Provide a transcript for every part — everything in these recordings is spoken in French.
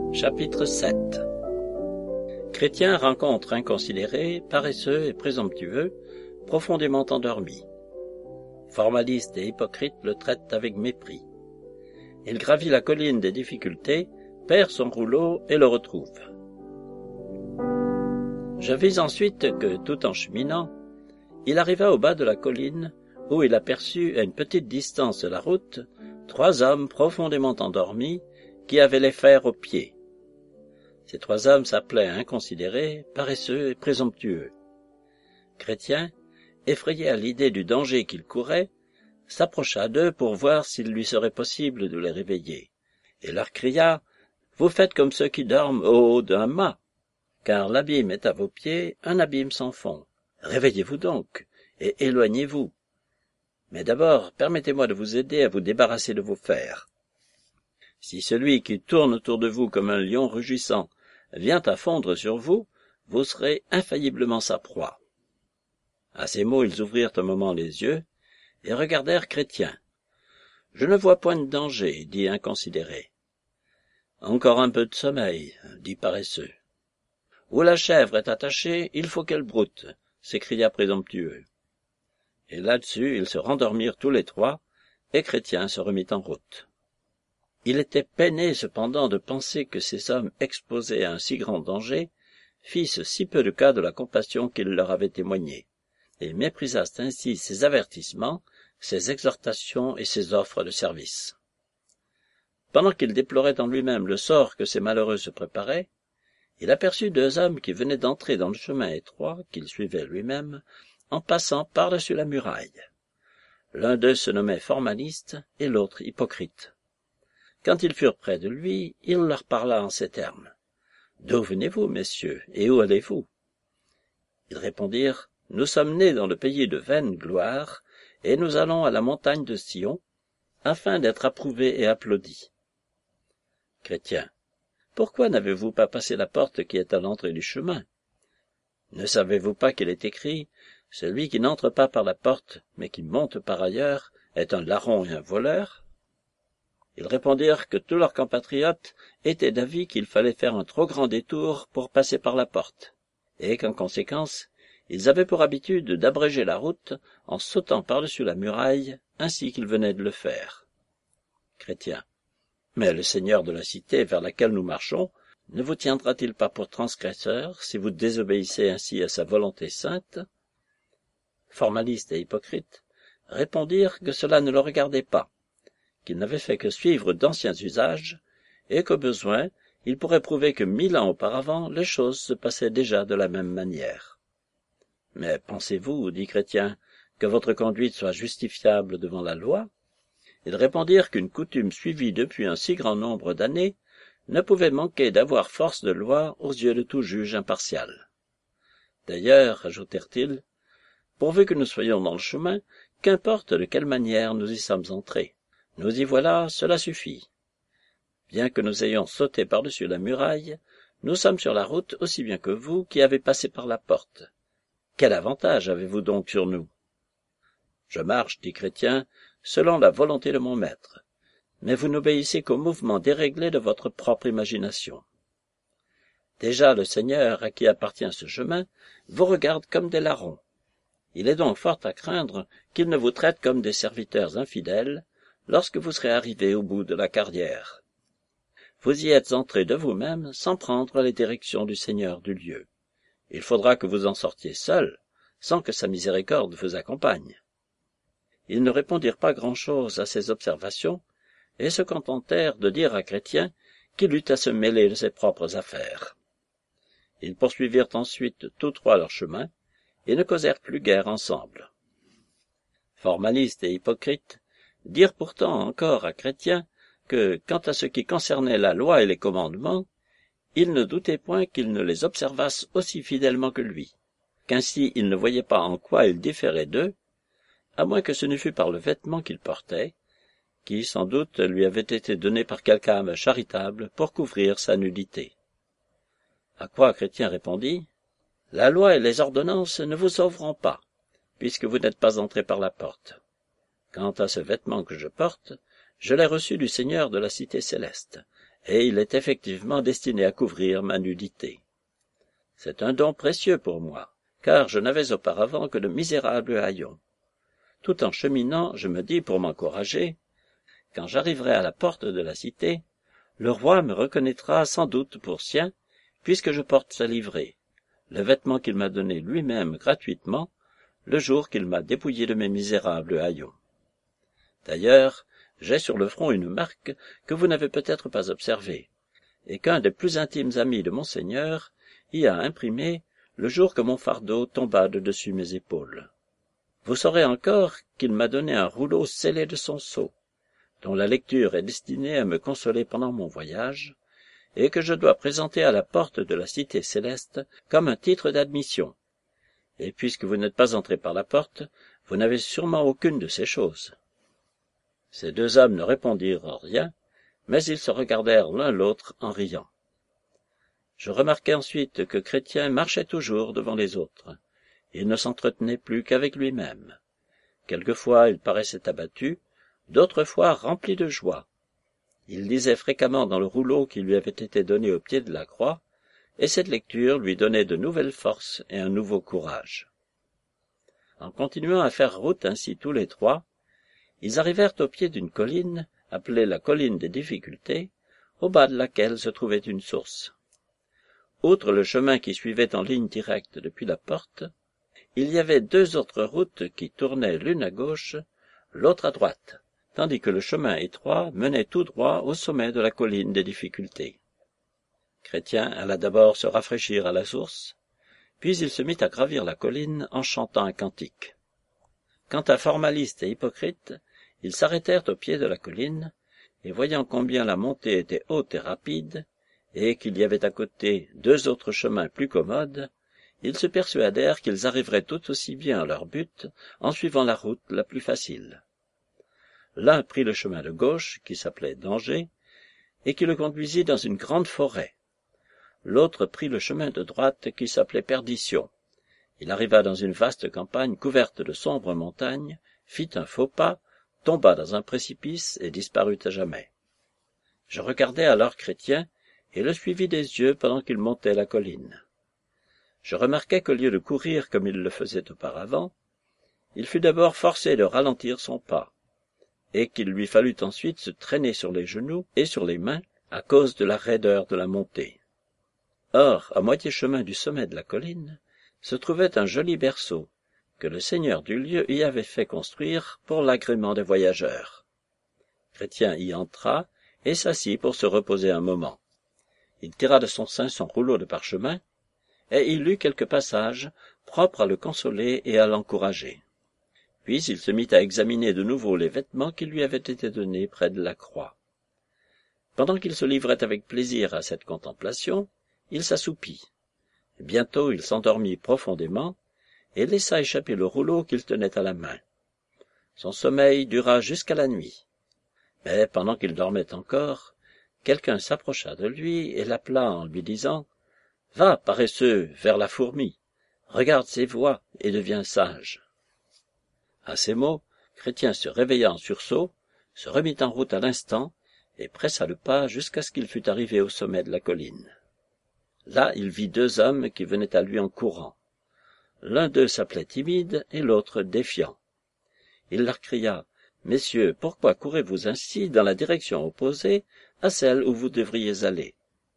Chapitre 7. Chrétien rencontre inconsidéré, paresseux et présomptueux, profondément endormi. Formaliste et hypocrite le traitent avec mépris. Il gravit la colline des difficultés, perd son rouleau et le retrouve. Je vis ensuite que, tout en cheminant, il arriva au bas de la colline, où il aperçut à une petite distance de la route 3 hommes profondément endormis qui avaient les fers aux pieds. Ces 3 hommes s'appelaient inconsidérés, paresseux et présomptueux. Chrétien, effrayé à l'idée du danger qu'il courait, s'approcha d'eux pour voir s'il lui serait possible de les réveiller, et leur cria « Vous faites comme ceux qui dorment au haut d'un mât, car l'abîme est à vos pieds, un abîme sans fond. Réveillez-vous donc, et éloignez-vous. Mais d'abord, permettez-moi de vous aider à vous débarrasser de vos fers. Si celui qui tourne autour de vous comme un lion rugissant vient à fondre sur vous, vous serez infailliblement sa proie. » À ces mots, ils ouvrirent un moment les yeux et regardèrent Chrétien. « Je ne vois point de danger, dit inconsidéré. »« Encore un peu de sommeil, dit paresseux. »« Où la chèvre est attachée, il faut qu'elle broute, s'écria présomptueux. » Et là-dessus, ils se rendormirent tous les 3, et Chrétien se remit en route. Il était peiné cependant de penser que ces hommes exposés à un si grand danger fissent si peu de cas de la compassion qu'il leur avait témoignée, et méprisassent ainsi ses avertissements, ses exhortations et ses offres de service. Pendant qu'il déplorait en lui-même le sort que ces malheureux se préparaient, il aperçut 2 hommes qui venaient d'entrer dans le chemin étroit qu'il suivait lui-même, en passant par-dessus la muraille. L'un d'eux se nommait Formaliste et l'autre Hypocrite. Quand ils furent près de lui, il leur parla en ces termes. « D'où venez-vous, messieurs, et où allez-vous » Ils répondirent, « Nous sommes nés dans le pays de vaine gloire, et nous allons à la montagne de Sion, afin d'être approuvés et applaudis. » Chrétien. « Pourquoi n'avez-vous pas passé la porte qui est à l'entrée du chemin? Ne savez-vous pas qu'il est écrit, « Celui qui n'entre pas par la porte, mais qui monte par ailleurs, est un larron et un voleur » Ils répondirent que tous leurs compatriotes étaient d'avis qu'il fallait faire un trop grand détour pour passer par la porte, et qu'en conséquence, ils avaient pour habitude d'abréger la route en sautant par-dessus la muraille, ainsi qu'ils venaient de le faire. Chrétien. Mais le Seigneur de la cité vers laquelle nous marchons ne vous tiendra-t-il pas pour transgresseur si vous désobéissez ainsi à sa volonté sainte? Formaliste et hypocrite répondirent que cela ne le regardait pas, qu'il n'avait fait que suivre d'anciens usages, et qu'au besoin, il pourrait prouver que 1000 ans auparavant, les choses se passaient déjà de la même manière. « Mais pensez-vous, dit Chrétien, que votre conduite soit justifiable devant la loi ?» Ils répondirent qu'une coutume suivie depuis un si grand nombre d'années ne pouvait manquer d'avoir force de loi aux yeux de tout juge impartial. D'ailleurs, ajoutèrent-ils, pourvu que nous soyons dans le chemin, qu'importe de quelle manière nous y sommes entrés. Nous y voilà, cela suffit. Bien que nous ayons sauté par-dessus la muraille, nous sommes sur la route aussi bien que vous qui avez passé par la porte. Quel avantage avez-vous donc sur nous? Je marche, dit Chrétien, selon la volonté de mon maître, mais vous n'obéissez qu'au mouvement déréglé de votre propre imagination. Déjà le Seigneur à qui appartient ce chemin vous regarde comme des larrons. Il est donc fort à craindre qu'il ne vous traite comme des serviteurs infidèles, lorsque vous serez arrivé au bout de la carrière. Vous y êtes entré de vous-même sans prendre les directions du Seigneur du lieu. Il faudra que vous en sortiez seul, sans que sa miséricorde vous accompagne. » Ils ne répondirent pas grand-chose à ces observations, et se contentèrent de dire à Chrétien qu'il eut à se mêler de ses propres affaires. Ils poursuivirent ensuite tous 3 leur chemin, et ne causèrent plus guère ensemble. Formaliste et hypocrite dirent pourtant encore à Chrétien que, quant à ce qui concernait la loi et les commandements, il ne doutait point qu'ils ne les observassent aussi fidèlement que lui, qu'ainsi il ne voyait pas en quoi ils différaient d'eux, à moins que ce ne fût par le vêtement qu'il portait, qui, sans doute, lui avait été donné par quelque âme charitable pour couvrir sa nudité. À quoi Chrétien répondit, « La loi et les ordonnances ne vous sauveront pas, puisque vous n'êtes pas entré par la porte. Quant à ce vêtement que je porte, je l'ai reçu du Seigneur de la cité céleste, et il est effectivement destiné à couvrir ma nudité. C'est un don précieux pour moi, car je n'avais auparavant que de misérables haillons. Tout en cheminant, je me dis pour m'encourager, quand j'arriverai à la porte de la cité, le roi me reconnaîtra sans doute pour sien, puisque je porte sa livrée, le vêtement qu'il m'a donné lui-même gratuitement, le jour qu'il m'a dépouillé de mes misérables haillons. D'ailleurs, j'ai sur le front une marque que vous n'avez peut-être pas observée, et qu'un des plus intimes amis de Monseigneur y a imprimée le jour que mon fardeau tomba de dessus mes épaules. Vous saurez encore qu'il m'a donné un rouleau scellé de son sceau, dont la lecture est destinée à me consoler pendant mon voyage, et que je dois présenter à la porte de la cité céleste comme un titre d'admission. Et puisque vous n'êtes pas entré par la porte, vous n'avez sûrement aucune de ces choses. » Ces deux hommes ne répondirent rien, mais ils se regardèrent l'un l'autre en riant. Je remarquai ensuite que Chrétien marchait toujours devant les autres. Il ne s'entretenait plus qu'avec lui-même. Quelquefois il paraissait abattu, d'autres fois rempli de joie. Il lisait fréquemment dans le rouleau qui lui avait été donné au pied de la croix, et cette lecture lui donnait de nouvelles forces et un nouveau courage. En continuant à faire route ainsi tous les trois, ils arrivèrent au pied d'une colline, appelée la colline des difficultés, au bas de laquelle se trouvait une source. Outre le chemin qui suivait en ligne directe depuis la porte, il y avait deux autres routes qui tournaient l'une à gauche, l'autre à droite, tandis que le chemin étroit menait tout droit au sommet de la colline des difficultés. Chrétien alla d'abord se rafraîchir à la source, puis il se mit à gravir la colline en chantant un cantique. Quant à Formaliste et Hypocrite, ils s'arrêtèrent au pied de la colline, et voyant combien la montée était haute et rapide, et qu'il y avait à côté deux autres chemins plus commodes, ils se persuadèrent qu'ils arriveraient tout aussi bien à leur but en suivant la route la plus facile. L'un prit le chemin de gauche, qui s'appelait Danger, et qui le conduisit dans une grande forêt. L'autre prit le chemin de droite, qui s'appelait Perdition. Il arriva dans une vaste campagne couverte de sombres montagnes, fit un faux pas, tomba dans un précipice et disparut à jamais. Je regardai alors Chrétien, et le suivis des yeux pendant qu'il montait la colline. Je remarquai qu'au lieu de courir comme il le faisait auparavant, il fut d'abord forcé de ralentir son pas, et qu'il lui fallut ensuite se traîner sur les genoux et sur les mains à cause de la raideur de la montée. Or, à moitié chemin du sommet de la colline, se trouvait un joli berceau, que le seigneur du lieu y avait fait construire pour l'agrément des voyageurs. Chrétien y entra et s'assit pour se reposer un moment. Il tira de son sein son rouleau de parchemin, et il lut quelques passages propres à le consoler et à l'encourager. Puis il se mit à examiner de nouveau les vêtements qui lui avaient été donnés près de la croix. Pendant qu'il se livrait avec plaisir à cette contemplation, il s'assoupit. Bientôt il s'endormit profondément, et laissa échapper le rouleau qu'il tenait à la main. Son sommeil dura jusqu'à la nuit. Mais pendant qu'il dormait encore, quelqu'un s'approcha de lui et l'appela en lui disant « Va, paresseux, vers la fourmi, regarde ses voies et deviens sage. » À ces mots, Chrétien se réveilla en sursaut, se remit en route à l'instant et pressa le pas jusqu'à ce qu'il fût arrivé au sommet de la colline. Là, il vit deux hommes qui venaient à lui en courant. L'un d'eux s'appelait Timide et l'autre Défiant. Il leur cria « Messieurs, pourquoi courez-vous ainsi dans la direction opposée à celle où vous devriez aller ?»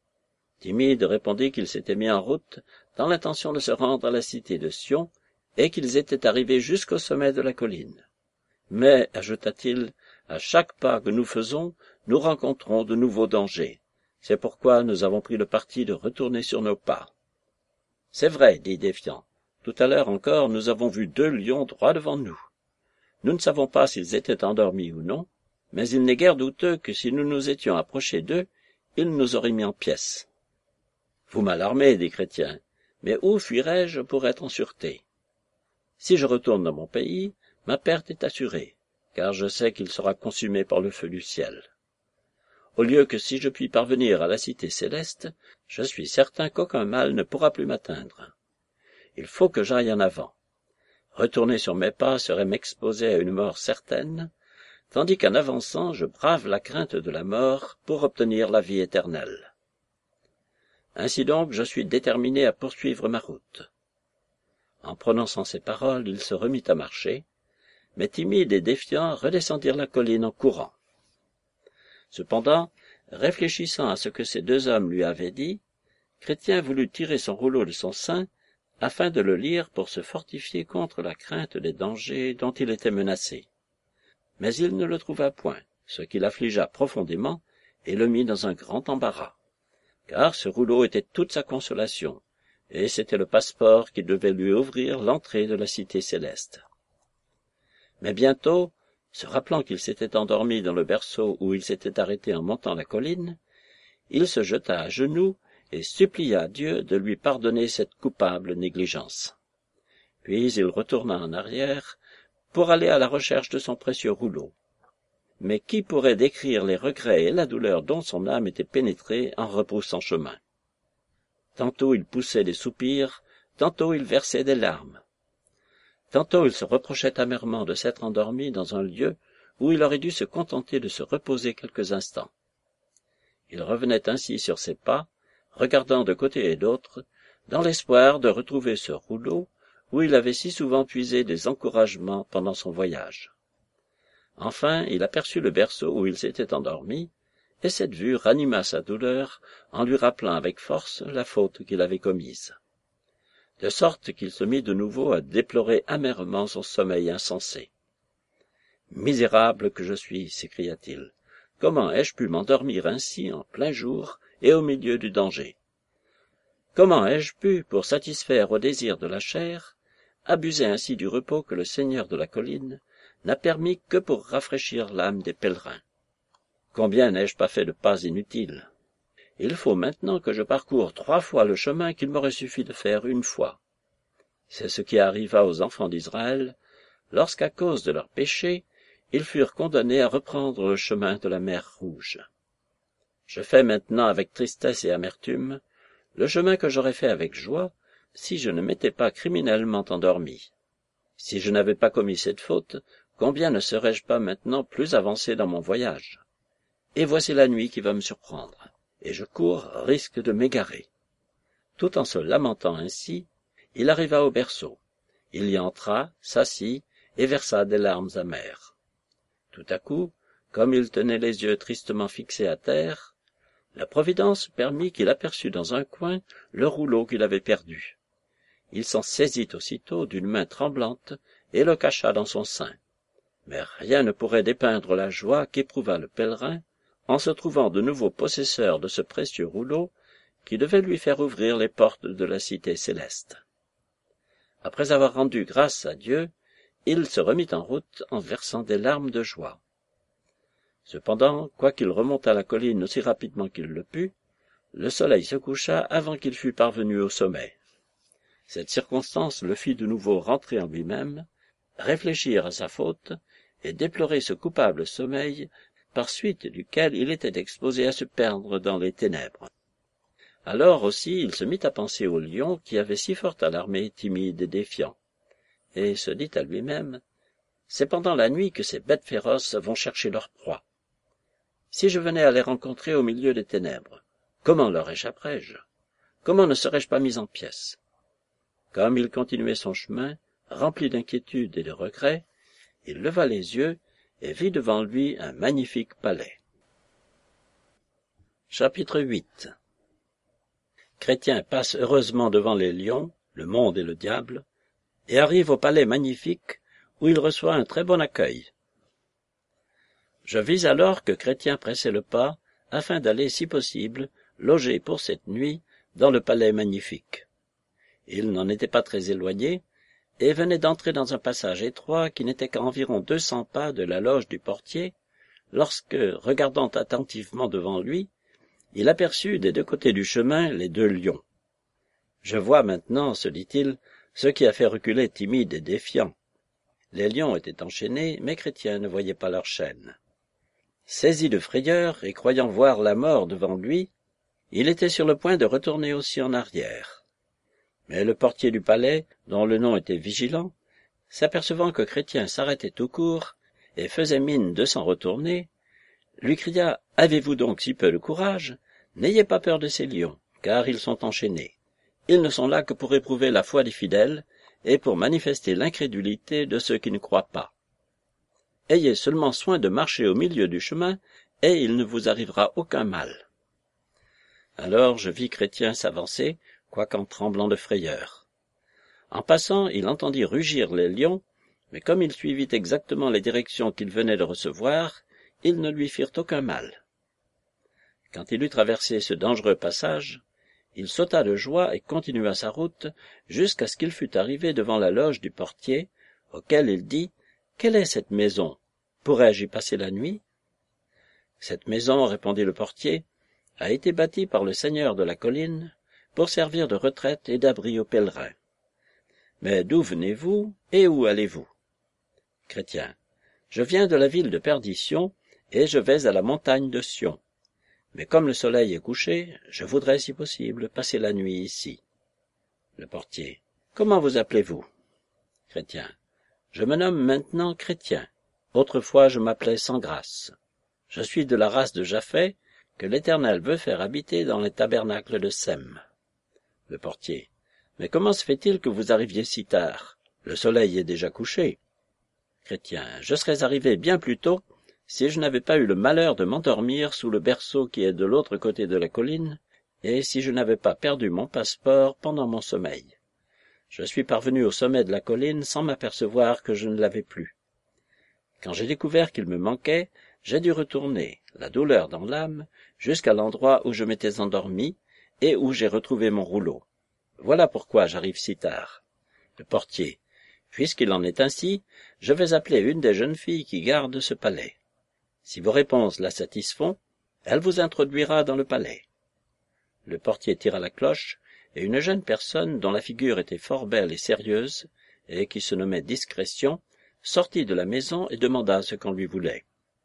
Timide répondit qu'il s'était mis en route dans l'intention de se rendre à la cité de Sion et qu'ils étaient arrivés jusqu'au sommet de la colline. Mais, ajouta-t-il, à chaque pas que nous faisons, nous rencontrons de nouveaux dangers. C'est pourquoi nous avons pris le parti de retourner sur nos pas. « C'est vrai, dit Défiant. Tout à l'heure encore, nous avons vu deux lions droit devant nous. Nous ne savons pas s'ils étaient endormis ou non, mais il n'est guère douteux que si nous nous étions approchés d'eux, ils nous auraient mis en pièces. »« Vous m'alarmez, dit Chrétien, mais où fuirais-je pour être en sûreté? Si je retourne dans mon pays, ma perte est assurée, car je sais qu'il sera consumé par le feu du ciel. Au lieu que si je puis parvenir à la cité céleste, je suis certain qu'aucun mal ne pourra plus m'atteindre. Il faut que j'aille en avant. Retourner sur mes pas serait m'exposer à une mort certaine, tandis qu'en avançant je brave la crainte de la mort pour obtenir la vie éternelle. Ainsi donc je suis déterminé à poursuivre ma route. » En prononçant ces paroles, il se remit à marcher, mais timide et défiant redescendirent la colline en courant. Cependant, réfléchissant à ce que ces deux hommes lui avaient dit, Chrétien voulut tirer son rouleau de son sein afin de le lire pour se fortifier contre la crainte des dangers dont il était menacé. Mais il ne le trouva point, ce qui l'affligea profondément et le mit dans un grand embarras, car ce rouleau était toute sa consolation, et c'était le passeport qui devait lui ouvrir l'entrée de la cité céleste. Mais bientôt, se rappelant qu'il s'était endormi dans le berceau où il s'était arrêté en montant la colline, il se jeta à genoux et supplia Dieu de lui pardonner cette coupable négligence. Puis il retourna en arrière pour aller à la recherche de son précieux rouleau. Mais qui pourrait décrire les regrets et la douleur dont son âme était pénétrée en rebroussant chemin? Tantôt il poussait des soupirs, tantôt il versait des larmes. Tantôt il se reprochait amèrement de s'être endormi dans un lieu où il aurait dû se contenter de se reposer quelques instants. Il revenait ainsi sur ses pas, regardant de côté et d'autre, dans l'espoir de retrouver ce rouleau où il avait si souvent puisé des encouragements pendant son voyage. Enfin, il aperçut le berceau où il s'était endormi, et cette vue ranima sa douleur en lui rappelant avec force la faute qu'il avait commise. De sorte qu'il se mit de nouveau à déplorer amèrement son sommeil insensé. « Misérable que je suis !» s'écria-t-il. « Comment ai-je pu m'endormir ainsi en plein jour et au milieu du danger? Comment ai-je pu, pour satisfaire aux désirs de la chair, abuser ainsi du repos que le Seigneur de la colline n'a permis que pour rafraîchir l'âme des pèlerins? Combien n'ai-je pas fait de pas inutiles? Il faut maintenant que je parcours 3 fois le chemin qu'il m'aurait suffi de faire une fois. C'est ce qui arriva aux enfants d'Israël, lorsqu'à cause de leurs péchés, ils furent condamnés à reprendre le chemin de la mer Rouge. Je fais maintenant avec tristesse et amertume le chemin que j'aurais fait avec joie si je ne m'étais pas criminellement endormi. Si je n'avais pas commis cette faute, combien ne serais-je pas maintenant plus avancé dans mon voyage? Et voici la nuit qui va me surprendre, et je cours risque de m'égarer. » Tout en se lamentant ainsi, il arriva au berceau. Il y entra, s'assit et versa des larmes amères. Tout à coup, comme il tenait les yeux tristement fixés à terre, la Providence permit qu'il aperçût dans un coin le rouleau qu'il avait perdu. Il s'en saisit aussitôt d'une main tremblante et le cacha dans son sein. Mais rien ne pourrait dépeindre la joie qu'éprouva le pèlerin en se trouvant de nouveau possesseur de ce précieux rouleau qui devait lui faire ouvrir les portes de la cité céleste. Après avoir rendu grâce à Dieu, il se remit en route en versant des larmes de joie. Cependant, quoiqu'il remontât la colline aussi rapidement qu'il le put, le soleil se coucha avant qu'il fût parvenu au sommet. Cette circonstance le fit de nouveau rentrer en lui-même, réfléchir à sa faute et déplorer ce coupable sommeil par suite duquel il était exposé à se perdre dans les ténèbres. Alors aussi il se mit à penser au lion qui avait si fort alarmé, timide et défiant, et se dit à lui-même « C'est pendant la nuit que ces bêtes féroces vont chercher leur proie. Si je venais à les rencontrer au milieu des ténèbres, comment leur échapperais-je? Comment ne serais-je pas mis en pièces ?» Comme il continuait son chemin, rempli d'inquiétude et de regrets, il leva les yeux et vit devant lui un magnifique palais. Chapitre 8. Chrétien passe heureusement devant les lions, le monde et le diable, et arrive au palais magnifique où il reçoit un très bon accueil. Je vis alors que Chrétien pressait le pas afin d'aller, si possible, loger pour cette nuit dans le palais magnifique. Il n'en était pas très éloigné, et venait d'entrer dans un passage étroit qui n'était qu'à environ 200 pas de la loge du portier, lorsque, regardant attentivement devant lui, il aperçut des 2 côtés du chemin les 2 lions. « Je vois maintenant, se dit-il, ce qui a fait reculer timide et défiant. » Les lions étaient enchaînés, mais Chrétien ne voyait pas leurs chaînes. Saisi de frayeur et croyant voir la mort devant lui, il était sur le point de retourner aussi en arrière. Mais le portier du palais, dont le nom était Vigilant, s'apercevant que Chrétien s'arrêtait tout court, et faisait mine de s'en retourner, lui cria « Avez-vous donc si peu de courage? N'ayez pas peur de ces lions, car ils sont enchaînés. Ils ne sont là que pour éprouver la foi des fidèles et pour manifester l'incrédulité de ceux qui ne croient pas. Ayez seulement soin de marcher au milieu du chemin, et il ne vous arrivera aucun mal. » Alors je vis Chrétien s'avancer, quoiqu'en tremblant de frayeur. En passant, il entendit rugir les lions, mais comme il suivit exactement les directions qu'il venait de recevoir, ils ne lui firent aucun mal. Quand il eut traversé ce dangereux passage, il sauta de joie et continua sa route jusqu'à ce qu'il fût arrivé devant la loge du portier, auquel il dit « Quelle est cette maison? Pourrais-je y passer la nuit ?» « Cette maison, répondit le portier, a été bâtie par le seigneur de la colline pour servir de retraite et d'abri aux pèlerins. Mais d'où venez-vous et où allez-vous? » Chrétien. Je viens de la ville de Perdition et je vais à la montagne de Sion. Mais comme le soleil est couché, je voudrais, si possible, passer la nuit ici. Le portier. Comment vous appelez-vous? Chrétien. Je me nomme maintenant Chrétien. Autrefois je m'appelais Sans-Grâce. Je suis de la race de Japhet, que l'Éternel veut faire habiter dans les tabernacles de Sem. Le portier. Mais comment se fait-il que vous arriviez si tard? Le soleil est déjà couché. Chrétien. Je serais arrivé bien plus tôt si je n'avais pas eu le malheur de m'endormir sous le berceau qui est de l'autre côté de la colline, et si je n'avais pas perdu mon passeport pendant mon sommeil. Je suis parvenu au sommet de la colline sans m'apercevoir que je ne l'avais plus. Quand j'ai découvert qu'il me manquait, j'ai dû retourner, la douleur dans l'âme, jusqu'à l'endroit où je m'étais endormi et où j'ai retrouvé mon rouleau. Voilà pourquoi j'arrive si tard. Le portier. Puisqu'il en est ainsi, je vais appeler une des jeunes filles qui gardent ce palais. Si vos réponses la satisfont, elle vous introduira dans le palais. Le portier tira la cloche, et une jeune personne dont la figure était fort belle et sérieuse, et qui se nommait Discrétion, sortit de la maison et demanda ce qu'on lui voulait.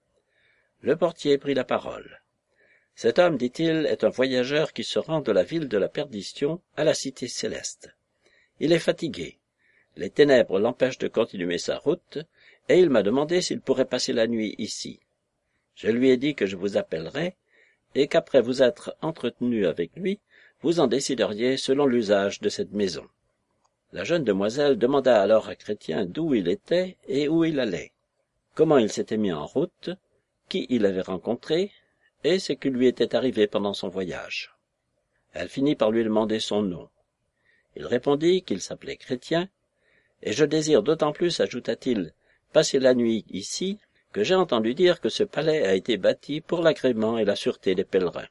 Le portier prit la parole. « Cet homme, dit-il, est un voyageur qui se rend de la ville de la Perdition à la cité céleste. Il est fatigué. Les ténèbres l'empêchent de continuer sa route, et il m'a demandé s'il pourrait passer la nuit ici. Je lui ai dit que je vous appellerais, et qu'après vous être entretenu avec lui, vous en décideriez selon l'usage de cette maison. » La jeune demoiselle demanda alors à Chrétien d'où il était et où il allait, comment il s'était mis en route, qui il avait rencontré, et ce qui lui était arrivé pendant son voyage. Elle finit par lui demander son nom. Il répondit qu'il s'appelait Chrétien, et je désire d'autant plus, ajouta-t-il, passer la nuit ici, que j'ai entendu dire que ce palais a été bâti pour l'agrément et la sûreté des pèlerins.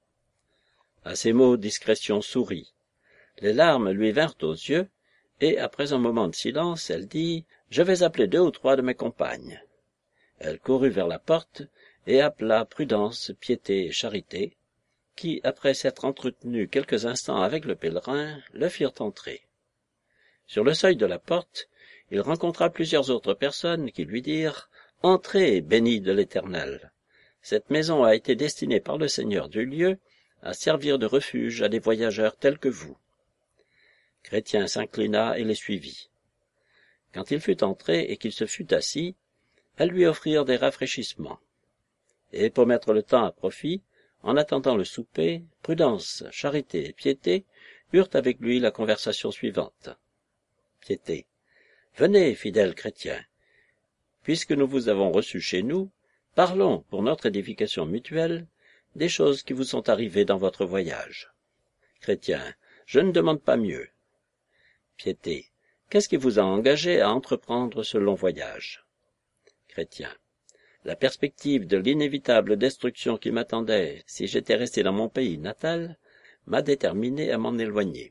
À ces mots, Discrétion sourit. Les larmes lui vinrent aux yeux, et après un moment de silence, elle dit « Je vais appeler 2 ou 3 de mes compagnes. » Elle courut vers la porte et appela Prudence, Piété et Charité, qui, après s'être entretenus quelques instants avec le pèlerin, le firent entrer. Sur le seuil de la porte, il rencontra plusieurs autres personnes qui lui dirent « Entrez, bénis de l'Éternel. Cette maison a été destinée par le Seigneur du lieu à servir de refuge à des voyageurs tels que vous. » Chrétien s'inclina et les suivit. Quand il fut entré et qu'il se fut assis, elles lui offrirent des rafraîchissements. Et pour mettre le temps à profit, en attendant le souper, Prudence, Charité et Piété eurent avec lui la conversation suivante. Piété. Venez, fidèles chrétiens. Puisque nous vous avons reçus chez nous, parlons, pour notre édification mutuelle, des choses qui vous sont arrivées dans votre voyage. Chrétien. Je ne demande pas mieux. Piété. Qu'est-ce qui vous a engagé à entreprendre ce long voyage? Chrétien. La perspective de l'inévitable destruction qui m'attendait si j'étais resté dans mon pays natal m'a déterminé à m'en éloigner.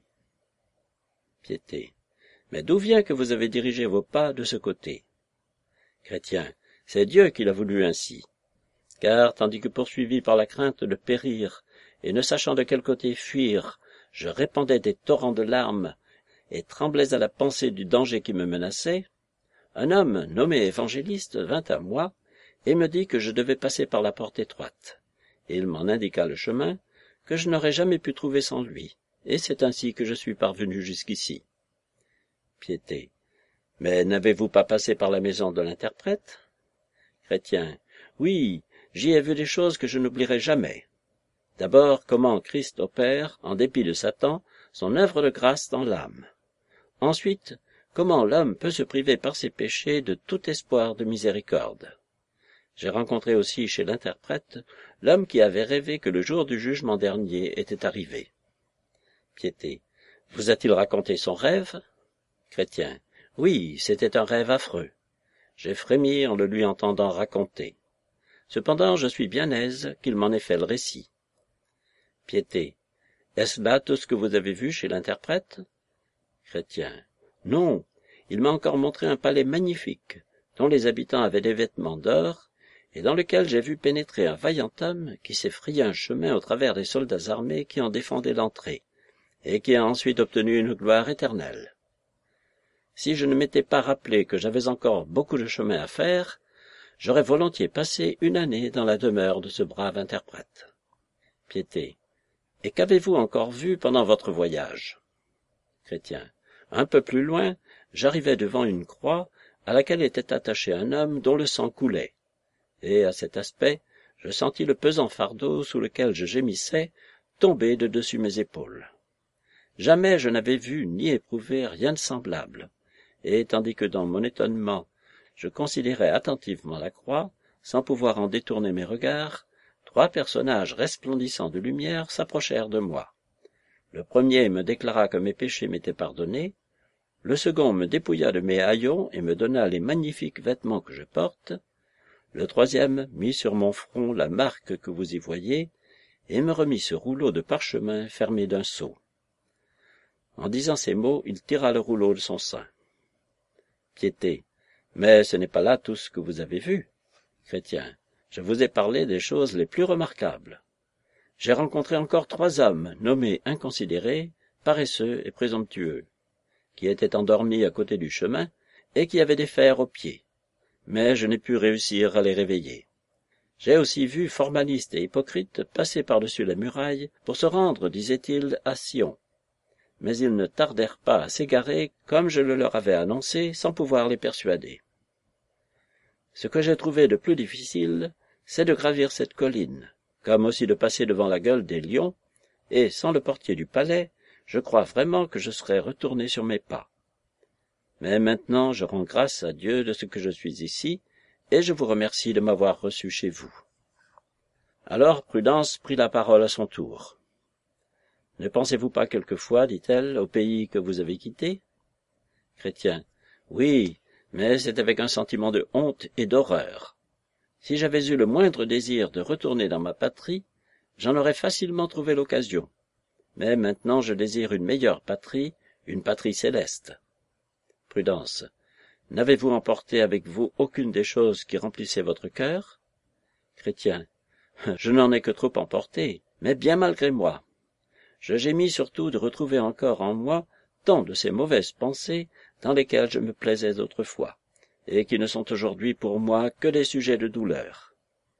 Piété. Mais d'où vient que vous avez dirigé vos pas de ce côté? Chrétien. C'est Dieu qui l'a voulu ainsi. Car, tandis que poursuivi par la crainte de périr, et ne sachant de quel côté fuir, je répandais des torrents de larmes, et tremblais à la pensée du danger qui me menaçait, un homme nommé évangéliste vint à moi, et me dit que je devais passer par la porte étroite. Et il m'en indiqua le chemin, que je n'aurais jamais pu trouver sans lui, et c'est ainsi que je suis parvenu jusqu'ici. Piété. Mais n'avez-vous pas passé par la maison de l'interprète? Chrétien. Oui, j'y ai vu des choses que je n'oublierai jamais. D'abord, comment Christ opère, en dépit de Satan, son œuvre de grâce dans l'âme. Ensuite, comment l'homme peut se priver par ses péchés de tout espoir de miséricorde. J'ai rencontré aussi chez l'interprète l'homme qui avait rêvé que le jour du jugement dernier était arrivé. Piété. Vous a-t-il raconté son rêve? Chrétien. Oui, c'était un rêve affreux. J'ai frémi en le lui entendant raconter. Cependant, je suis bien aise qu'il m'en ait fait le récit. Piété. Est-ce là tout ce que vous avez vu chez l'interprète? Chrétien. Non, il m'a encore montré un palais magnifique, dont les habitants avaient des vêtements d'or, et dans lequel j'ai vu pénétrer un vaillant homme qui s'est frayé un chemin au travers des soldats armés qui en défendaient l'entrée, et qui a ensuite obtenu une gloire éternelle. Si je ne m'étais pas rappelé que j'avais encore beaucoup de chemin à faire, j'aurais volontiers passé une année dans la demeure de ce brave interprète. Piété. Et qu'avez-vous encore vu pendant votre voyage? Chrétien. Un peu plus loin, j'arrivai devant une croix à laquelle était attaché un homme dont le sang coulait, et à cet aspect, je sentis le pesant fardeau sous lequel je gémissais tomber de dessus mes épaules. Jamais je n'avais vu ni éprouvé rien de semblable, et tandis que dans mon étonnement, je considérais attentivement la croix, sans pouvoir en détourner mes regards, 3 personnages resplendissants de lumière s'approchèrent de moi. Le premier me déclara que mes péchés m'étaient pardonnés, le second me dépouilla de mes haillons et me donna les magnifiques vêtements que je porte, le troisième mit sur mon front la marque que vous y voyez, et me remit ce rouleau de parchemin fermé d'un sceau. En disant ces mots, il tira le rouleau de son sein. Piété. Mais ce n'est pas là tout ce que vous avez vu. Chrétien. Je vous ai parlé des choses les plus remarquables. J'ai rencontré encore 3 hommes nommés inconsidérés, paresseux et présomptueux, qui étaient endormis à côté du chemin et qui avaient des fers aux pieds, mais je n'ai pu réussir à les réveiller. J'ai aussi vu formalistes et hypocrites passer par-dessus la muraille pour se rendre, disait-il, à Sion. Mais ils ne tardèrent pas à s'égarer comme je le leur avais annoncé sans pouvoir les persuader. Ce que j'ai trouvé de plus difficile, c'est de gravir cette colline, comme aussi de passer devant la gueule des lions, et sans le portier du palais, je crois vraiment que je serais retourné sur mes pas. Mais maintenant je rends grâce à Dieu de ce que je suis ici, et je vous remercie de m'avoir reçu chez vous. Alors Prudence prit la parole à son tour. « Ne pensez-vous pas quelquefois, dit-elle, au pays que vous avez quitté ?» Chrétien. « Oui, mais c'est avec un sentiment de honte et d'horreur. Si j'avais eu le moindre désir de retourner dans ma patrie, j'en aurais facilement trouvé l'occasion. Mais maintenant je désire une meilleure patrie, une patrie céleste. » Prudence. « N'avez-vous emporté avec vous aucune des choses qui remplissaient votre cœur? » Chrétien. « Je n'en ai que trop emporté, mais bien malgré moi. Je gémis surtout de retrouver encore en moi tant de ces mauvaises pensées dans lesquelles je me plaisais autrefois, et qui ne sont aujourd'hui pour moi que des sujets de douleur.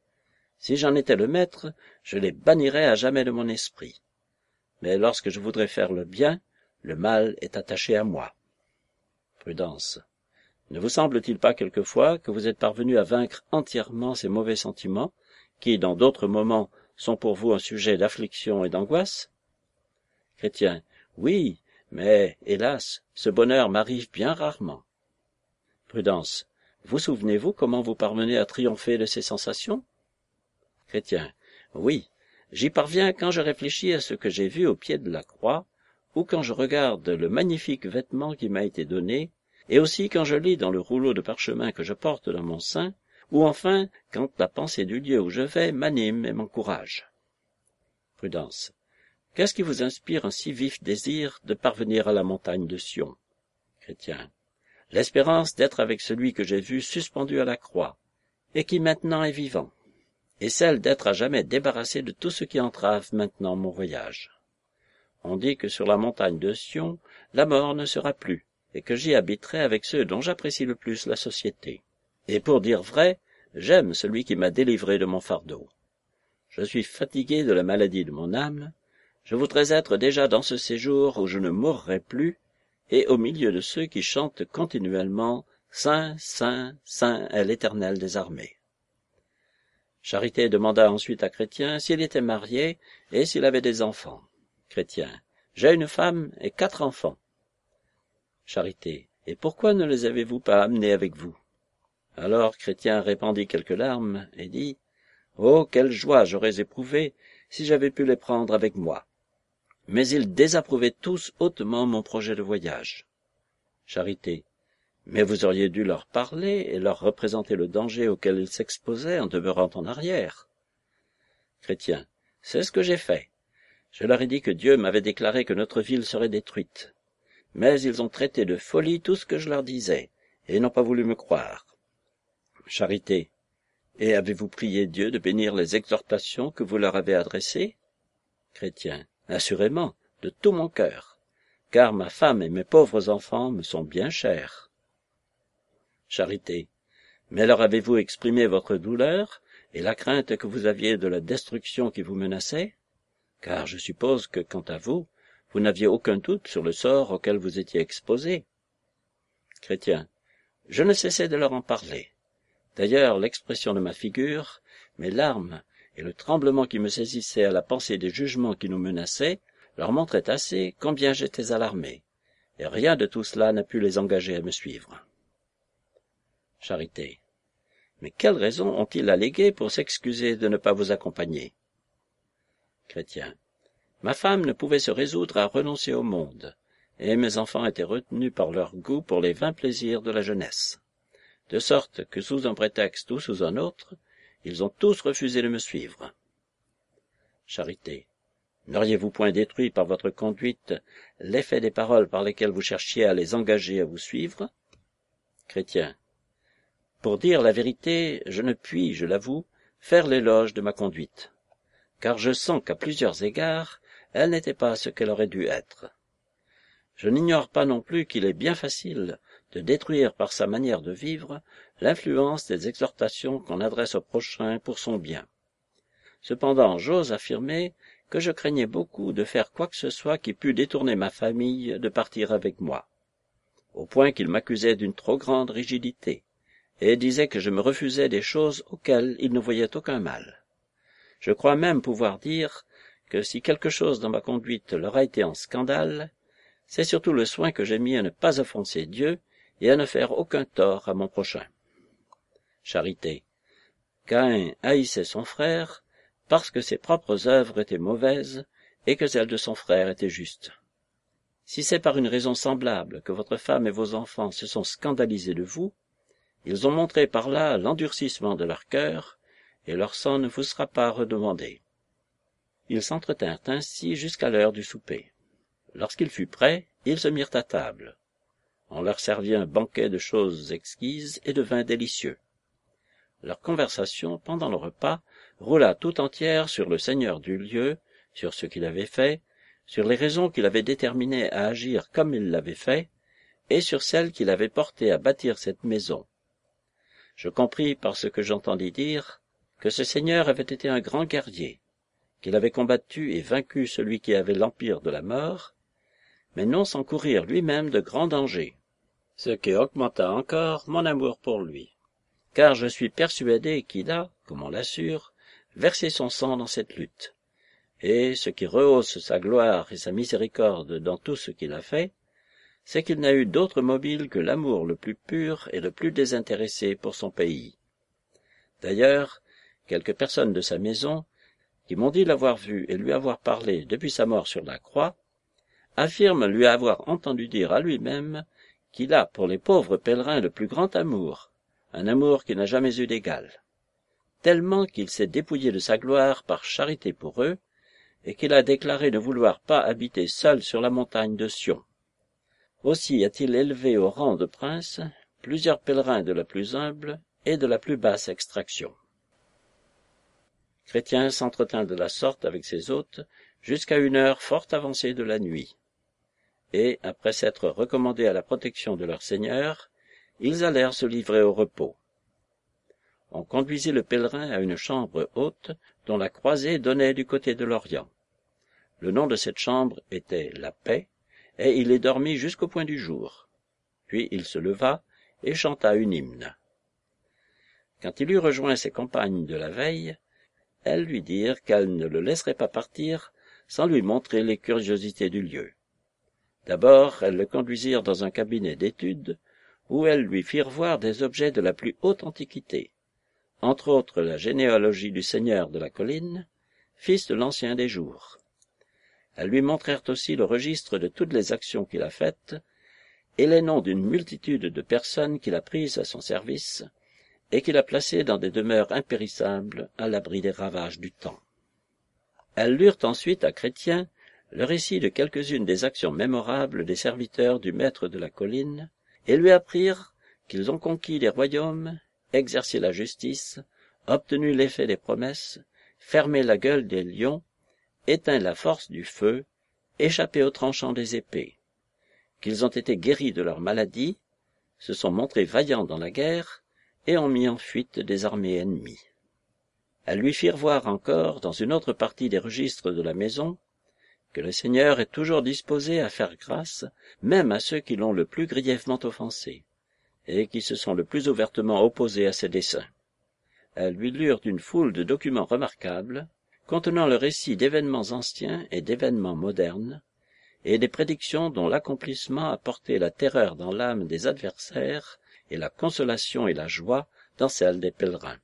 Si j'en étais le maître, je les bannirais à jamais de mon esprit. Mais lorsque je voudrais faire le bien, le mal est attaché à moi. Prudence. Ne vous semble-t-il pas quelquefois que vous êtes parvenu à vaincre entièrement ces mauvais sentiments, qui, dans d'autres moments, sont pour vous un sujet d'affliction et d'angoisse? Chrétien. Oui, mais, hélas, ce bonheur m'arrive bien rarement. Prudence. Vous souvenez-vous comment vous parvenez à triompher de ces sensations? Chrétien. Oui, j'y parviens quand je réfléchis à ce que j'ai vu au pied de la croix, ou quand je regarde le magnifique vêtement qui m'a été donné, et aussi quand je lis dans le rouleau de parchemin que je porte dans mon sein, ou enfin quand la pensée du lieu où je vais m'anime et m'encourage. Prudence. Qu'est-ce qui vous inspire un si vif désir de parvenir à la montagne de Sion? Chrétien. L'espérance d'être avec celui que j'ai vu suspendu à la croix, et qui maintenant est vivant, et celle d'être à jamais débarrassé de tout ce qui entrave maintenant mon voyage. On dit que sur la montagne de Sion, la mort ne sera plus, et que j'y habiterai avec ceux dont j'apprécie le plus la société. Et pour dire vrai, j'aime celui qui m'a délivré de mon fardeau. Je suis fatigué de la maladie de mon âme, je voudrais être déjà dans ce séjour où je ne mourrai plus, et au milieu de ceux qui chantent continuellement « Saint, Saint, Saint est l'Éternel des armées ». Charité demanda ensuite à Chrétien s'il était marié et s'il avait des enfants. Chrétien: J'ai une femme et 4 enfants. Charité: Et pourquoi ne les avez-vous pas amenés avec vous? Alors Chrétien répandit quelques larmes et dit: Oh, quelle joie j'aurais éprouvée si j'avais pu les prendre avec moi. Mais ils désapprouvaient tous hautement mon projet de voyage. Charité: Mais vous auriez dû leur parler et leur représenter le danger auquel ils s'exposaient en demeurant en arrière. Chrétien: C'est ce que j'ai fait. Je leur ai dit que Dieu m'avait déclaré que notre ville serait détruite. Mais ils ont traité de folie tout ce que je leur disais, et n'ont pas voulu me croire. Charité: Et avez-vous prié Dieu de bénir les exhortations que vous leur avez adressées? Chrétien: Assurément, de tout mon cœur, car ma femme et mes pauvres enfants me sont bien chers. Charité: Mais leur avez-vous exprimé votre douleur et la crainte que vous aviez de la destruction qui vous menaçait? Car je suppose que, quant à vous, vous n'aviez aucun doute sur le sort auquel vous étiez exposé. Chrétien: Je ne cessais de leur en parler. D'ailleurs, l'expression de ma figure, mes larmes et le tremblement qui me saisissait à la pensée des jugements qui nous menaçaient leur montraient assez combien j'étais alarmé, et rien de tout cela n'a pu les engager à me suivre. Charité: Mais quelles raisons ont-ils alléguées pour s'excuser de ne pas vous accompagner? Chrétien: Ma femme ne pouvait se résoudre à renoncer au monde, et mes enfants étaient retenus par leur goût pour les vains plaisirs de la jeunesse, de sorte que sous un prétexte ou sous un autre, ils ont tous refusé de me suivre. Charité: N'auriez-vous point détruit par votre conduite l'effet des paroles par lesquelles vous cherchiez à les engager à vous suivre? Chrétien: Pour dire la vérité, je ne puis, je l'avoue, faire l'éloge de ma conduite, car je sens qu'à plusieurs égards, elle n'était pas ce qu'elle aurait dû être. Je n'ignore pas non plus qu'il est bien facile de détruire par sa manière de vivre l'influence des exhortations qu'on adresse au prochain pour son bien. Cependant, j'ose affirmer que je craignais beaucoup de faire quoi que ce soit qui pût détourner ma famille de partir avec moi, au point qu'ils m'accusaient d'une trop grande rigidité, et disaient que je me refusais des choses auxquelles ils ne voyaient aucun mal. Je crois même pouvoir dire que si quelque chose dans ma conduite leur a été en scandale, c'est surtout le soin que j'ai mis à ne pas offenser Dieu et à ne faire aucun tort à mon prochain. Charité: Caïn haïssait son frère parce que ses propres œuvres étaient mauvaises et que celles de son frère étaient justes. Si c'est par une raison semblable que votre femme et vos enfants se sont scandalisés de vous, ils ont montré par là l'endurcissement de leur cœur, et leur sang ne vous sera pas redemandé. Ils s'entretinrent ainsi jusqu'à l'heure du souper. Lorsqu'il fut prêt, ils se mirent à table. On leur servit un banquet de choses exquises et de vins délicieux. Leur conversation, pendant le repas, roula tout entière sur le seigneur du lieu, sur ce qu'il avait fait, sur les raisons qui l'avaient déterminé à agir comme il l'avait fait, et sur celles qui l'avaient porté à bâtir cette maison. Je compris par ce que j'entendis dire que ce seigneur avait été un grand guerrier, qu'il avait combattu et vaincu celui qui avait l'empire de la mort, mais non sans courir lui-même de grands dangers, ce qui augmenta encore mon amour pour lui, car je suis persuadé qu'il a, comme on l'assure, versé son sang dans cette lutte, et ce qui rehausse sa gloire et sa miséricorde dans tout ce qu'il a fait, c'est qu'il n'a eu d'autre mobile que l'amour le plus pur et le plus désintéressé pour son pays. D'ailleurs, quelques personnes de sa maison, qui m'ont dit l'avoir vu et lui avoir parlé depuis sa mort sur la croix, affirment lui avoir entendu dire à lui-même qu'il a pour les pauvres pèlerins le plus grand amour, un amour qui n'a jamais eu d'égal, tellement qu'il s'est dépouillé de sa gloire par charité pour eux, et qu'il a déclaré ne vouloir pas habiter seul sur la montagne de Sion. Aussi a-t-il élevé au rang de prince plusieurs pèlerins de la plus humble et de la plus basse extraction. Chrétien s'entretint de la sorte avec ses hôtes jusqu'à une heure fort avancée de la nuit, et, après s'être recommandés à la protection de leur Seigneur, ils allèrent se livrer au repos. On conduisit le pèlerin à une chambre haute dont la croisée donnait du côté de l'Orient. Le nom de cette chambre était la Paix, et il y dormit jusqu'au point du jour. Puis il se leva et chanta une hymne. Quand il eut rejoint ses compagnes de la veille, elles lui dirent qu'elles ne le laisseraient pas partir sans lui montrer les curiosités du lieu. D'abord, elles le conduisirent dans un cabinet d'études, où elles lui firent voir des objets de la plus haute antiquité, entre autres la généalogie du seigneur de la colline, fils de l'ancien des jours. Elles lui montrèrent aussi le registre de toutes les actions qu'il a faites, et les noms d'une multitude de personnes qu'il a prises à son service, et qu'il a placées dans des demeures impérissables à l'abri des ravages du temps. Elles lurent ensuite à Chrétien le récit de quelques-unes des actions mémorables des serviteurs du maître de la colline, et lui apprirent qu'ils ont conquis des royaumes, exercé la justice, obtenu l'effet des promesses, fermé la gueule des lions, éteint la force du feu, échappé aux tranchants des épées, qu'ils ont été guéris de leurs maladies, se sont montrés vaillants dans la guerre, et ont mis en fuite des armées ennemies. Elles lui firent voir encore, dans une autre partie des registres de la maison, que le Seigneur est toujours disposé à faire grâce, même à ceux qui l'ont le plus grièvement offensé, et qui se sont le plus ouvertement opposés à ses desseins. Elles lui lurent une foule de documents remarquables, contenant le récit d'événements anciens et d'événements modernes, et des prédictions dont l'accomplissement a porté la terreur dans l'âme des adversaires, et la consolation et la joie dans celle des pèlerins.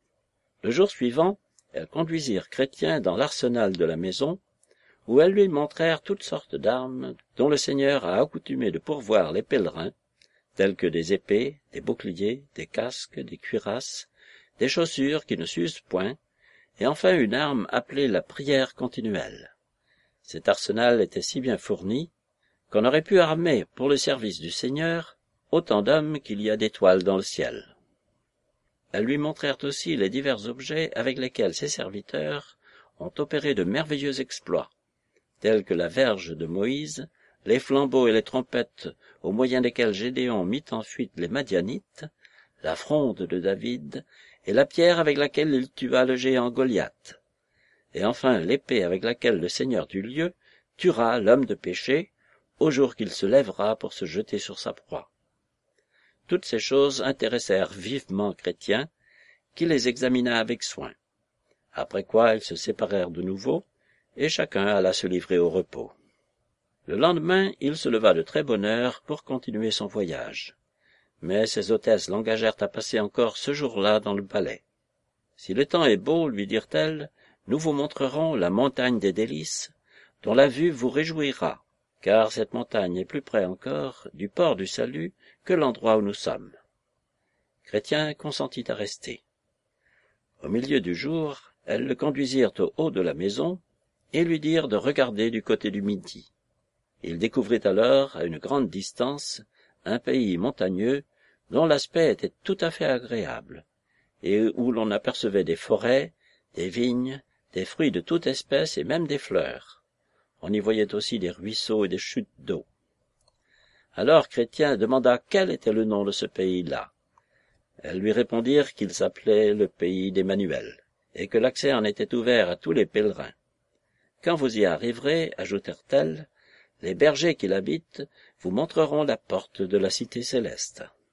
Le jour suivant, elles conduisirent Chrétien dans l'arsenal de la maison, où elles lui montrèrent toutes sortes d'armes dont le Seigneur a accoutumé de pourvoir les pèlerins, telles que des épées, des boucliers, des casques, des cuirasses, des chaussures qui ne s'usent point, et enfin une arme appelée la prière continuelle. Cet arsenal était si bien fourni qu'on aurait pu armer pour le service du Seigneur autant d'hommes qu'il y a d'étoiles dans le ciel. Elles lui montrèrent aussi les divers objets avec lesquels ses serviteurs ont opéré de merveilleux exploits, tels que la verge de Moïse, les flambeaux et les trompettes au moyen desquels Gédéon mit en fuite les Madianites, la fronde de David et la pierre avec laquelle il tua le géant Goliath, et enfin l'épée avec laquelle le Seigneur du lieu tuera l'homme de péché au jour qu'il se lèvera pour se jeter sur sa proie. Toutes ces choses intéressèrent vivement Chrétien, qui les examina avec soin, après quoi ils se séparèrent de nouveau, et chacun alla se livrer au repos. Le lendemain, il se leva de très bonne heure pour continuer son voyage, mais ses hôtesses l'engagèrent à passer encore ce jour-là dans le palais. « Si le temps est beau, lui dirent-elles, nous vous montrerons la montagne des délices, dont la vue vous réjouira, car cette montagne est plus près encore du port du salut que l'endroit où nous sommes. » Chrétien consentit à rester. Au milieu du jour, elles le conduisirent au haut de la maison et lui dirent de regarder du côté du midi. Il découvrit alors, à une grande distance, un pays montagneux dont l'aspect était tout à fait agréable, et où l'on apercevait des forêts, des vignes, des fruits de toute espèce et même des fleurs. On y voyait aussi des ruisseaux et des chutes d'eau. Alors Chrétien demanda quel était le nom de ce pays-là. Elles lui répondirent qu'il s'appelait le pays d'Emmanuel, et que l'accès en était ouvert à tous les pèlerins. Quand vous y arriverez, ajoutèrent-elles, les bergers qui l'habitent vous montreront la porte de la cité céleste.